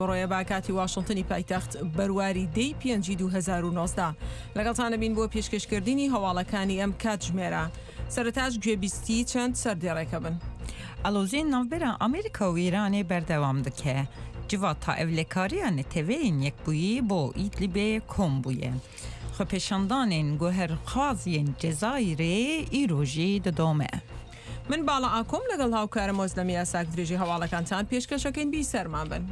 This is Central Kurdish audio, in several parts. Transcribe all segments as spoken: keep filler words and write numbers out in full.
ڕۆیە باکاتی واشنگتنی پایتەخت بەرواری دەی پێنجی دوو هەزار و نۆزدە لەگەڵتانە بین بۆ پێشکەشکردنی هەواڵەکانی ئەم کات ژمێرە سەرەتاش گوێبیستی چەند سەردێڕێکە بن. ئەلۆزین ناوبەرە ئەمریکا و ئیرانê بەردەوام dike. Civata evlekariya neteweyên yekbûyî bo Îdlibê kom bûye. Xwepêşandanên guherxwaziyên Cezayirê îro jî didome. من باڵا ئاکۆم لەگەڵ هاوکارە مۆزلەمی یاساک درێژی هەواڵەکانتان پێشکەشەکەین بی سەرمان بن.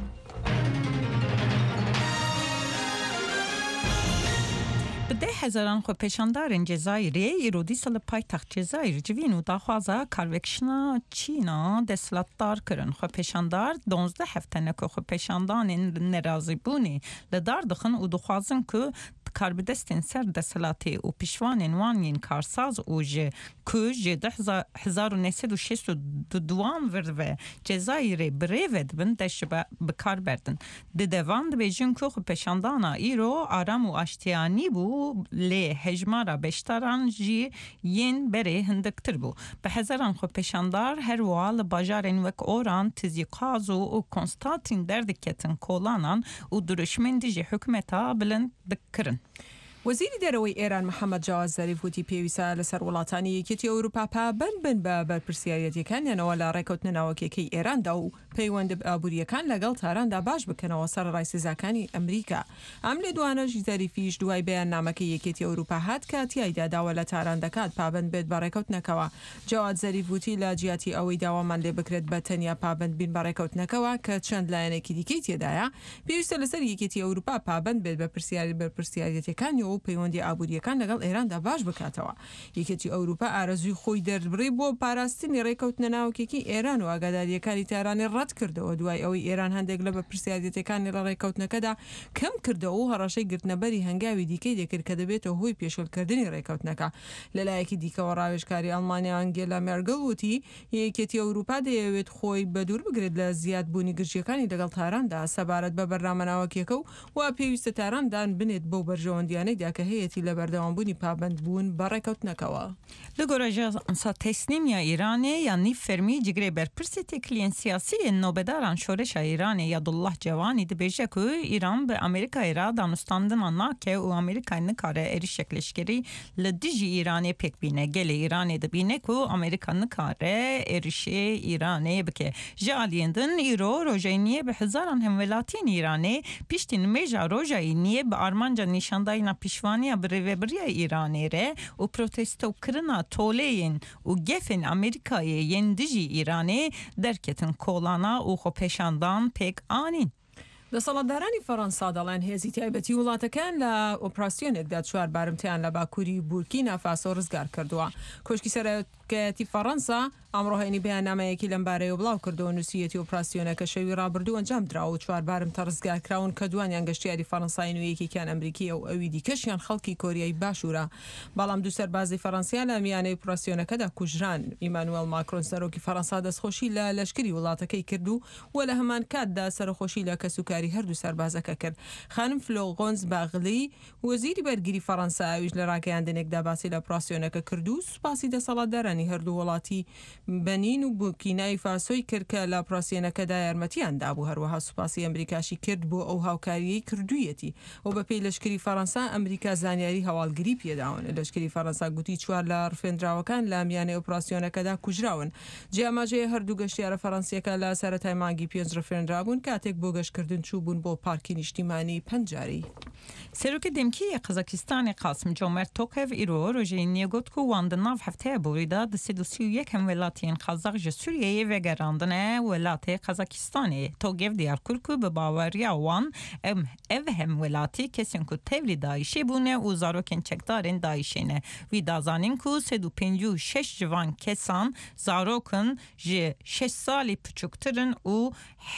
Bi deh hezaran xwepêşandarên Cezayirê îro dîsa li paytext Cezayir civîn û daxwaza karvekişina Çîna desthilatdar kirin. Xwepêşandar donzdeh heftenek ku xwepêşandanên nerazîbûnê li dar dixin û dixwazin ku karbidestên ser desthilatê û pîşvanên wan yên karsaz û ji ku ji deh hezar û neh sed û şêst û duan vir ve Cezayirê birêve dibin dest ji bikar berdin. Di devan dibêjin ku xwepêşandana îro aram û aştiyanî bû lê hejmara beşdaran jî yên berê hindiktir bû. Bi hezaran xwepêşandar her wiha li bajarên wek Oran, Tizî Qazû û Konstantîn derdiketin kolanan û duruşmendî ji hikûmeta bilind dikirin. وەزیری دەرەوەی ئێران محەممەد جاواز زەریف وتی پێویستە لەسەر وڵاتانی یەکێتی ئەوروپا پابەند بن بە بەرپرسیارەتیەکانیانەوە لە ڕێکەوتنە ناوەکیەکەی ئێراندا و پەیوەند ئابوووریەکان لەگەڵ تاراندا باش بکەنەوە سەر ڕای سزاکانی ئەمریکا. ئەم لێ دوانەژی زەریفیش دوای بەیان نامەکەی یەکێتی ئەوروپا هات کە تیایدا داوە لە تاران دەکات پابەند بێت بە ڕێکەوتنەکەوە. جاواز زەریف وتی لە جیاتی ئەوەی داوامان لێ بکرێت بە تەنیا پابەند بین بە ڕێکەوتنەکەوە کە چەند لایەنێکی دیکەی تێدایە پێویستە لەسەر یەکێتی ئەوروپا پابەند بێت بە پرسیاری بەرپرسیارەتەکانی و پەیوەندی ئابووری یەکان لەگەڵ ئێراندا باش بکاتەوە. یەکێتی ئەوروپا ئارەزوی خۆی دەربڕی بۆ پاراستنی ڕێکەوتنە ناوکێکی ئێران و ئاگاداریەکانی تارانی ڕەت کردەوە دوای ئەوەی ئێران هەندێک لە بەرپرسیارەتەکانی لە ڕێکەوتنەکەدا کەم کردەوە و هەڕەشەی گرتنەبەری هەنگاوی دیکەی دەکرد کە دەبێتەوە هۆی پێشێلکردنی ڕێکەوتنەکە. لەلایەکی دیکەوە ڕاوێژکاری ئەڵمانیا ئەنگێلا مێرکل وتی یەکێتی ئەوروپا دەیەوێت خۆی بە دوور بگرێت لە زیادبوونی گرژیەکانی لەگەڵ تاراندا سەبارەت بە بەرنامەناوەکیەکە و وا پێویستە تاراندا بنێت بۆ بەرژەوەندیانەیدا کە هەیەی لە بەردەوامبوونی پابند بوون بە ڕێکەوتنەکەوە. Li gora ajansa Tesnîmiya Îranê ya nîv fermî cigrê berpirsê têkiliyên siyasî nobedaran şoreşa Îranê Yadullah Cevanî dibêje ku Îran bi Amerîkayê re danûstandina nake û Amerîkayê nikare êrişek leşkerî li dijî Îranê pêk bîne. Gelê Îranê dibîne ku Amerîka nikare êrişê Îranê bike. Ji aliyên din îro rojayê niyê bi hezaran hemwelatiyên Îranê piştî nimêja rojayê niyê bi armanca nîşandayîna pîşvaniya bi rêveberiya Îranê re û protestokirina toleyên û gefên Amerîkayê yên dijî Îranê derketin kolana û xwepêşandan pêk anîn. دەسەڵاتدارانی فەڕەنسا دەڵێن هێزی تایبەتی وڵاتەکان لە ئۆپراسیۆنێکدا چوار بارمتیان لە باکووری بورکینا فاسۆ ڕزگار کردووە. کۆشکی سەرۆکایەتی فەڕەنسا ئەمڕۆ هێنی بەیاننامەیەکی لەم بارەیە بڵاو کردەوە نووسیەتی ئۆپراسیۆنەکە شەوی ڕابردوو ئەنجام درراوە و چوار بارمتە ڕزگارکراون کە دوانیان گەشتیاری فەڕەنسای و یەکێکیان ئەمریکی و ئەوی دیکەشیان خەڵکی کۆریای باشوورە. بەڵام دوو سەربازی فەڕەنسیا لە میانەی ئۆپراسیۆنەکەدا کوژران. ئیمانوێل ماکرۆن سەرۆکی فەڕەنسا دەستخۆشی لە لەشکری وڵاتەکەی کردو و لە هەمان کاتدا سەرخۆشی لە کەسوکاری هەردوو سەربازەکە کرد. خانم فلۆغۆنز باغلی وەزیری بەرگری فەڕەنسا ئەویش لە ڕاگەیاندنێکدا باسی لە ئۆپراسیۆنەکە کردو سوپاسی دەسەڵاتدارانی هەردوو وڵاتی بەنین و بورکینای فاسۆی کرد کە لە ئۆپراسیۆنەکەدا یارمەتیاندا بوو. هەروەها سوپاسی ئەمریکاشی کرد بۆ ئەو هاوکاریەی کردوویەتی و بەپێی لەشکری فەڕەنسا ئەمریکا زانیاری هەواڵگری پێداون. لەشکری فەڕەنسا گوتی چوار لە ڕفێنراوەکان لە میانەی ئۆپراسیۆنەکەدا کوژراون. جیاماژەیە هەردوو گەشتیارە فەڕەنسیەکە لە سەرەتای مانگی پێنج ڕفێنرابوون کاتێک بۆ گەشتکردن چوو بوون بۆ پارکی نیشتیمانی پەنجاری. Serokê Demkî Qazakistanê Qasim Comert Tokayev îro rojeyê niyê got ku wan di nav hefteya borî da di sed û sî û yek hemwelatiyên Qazaq ji Sûriyeyê vegerandine welatê Qazakistanê. Tokayev diyar kir ku bi baweriya wan em ev hemwelatî kesên ku tevlî Daişê bûne û zarokên çekdarên Daişê ne. Wî da zanîn ku sed û pêncî û şeş civan kesan zarokin ji şeş salî piçûktirin û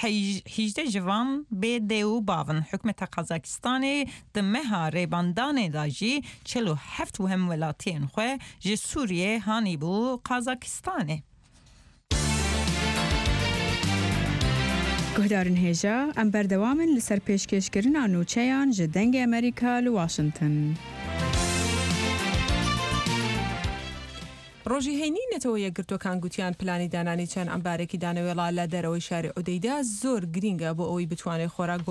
hîjdeh civan bê dê û bavin. Hikûmeta Qazakistanê di meha rêbandanê da jî çel û heft û hemwelatiyên xwe ji Sûriyê hanîbû Qazakistanê. Guhdarên hêja em berdewamin li ser pêşkêşkirina nûçeyan ji dengê Amerîka li Washington. ڕۆژی هەینی نێتەوە یەکگرتوەکان گوتیان پلانی دانانی چەند ئەمبارێکی دانەوێڵا لە دەرەوەی شاری عودەیدا زۆر گرینگە بۆ ئەوەی بتوانێت خۆراک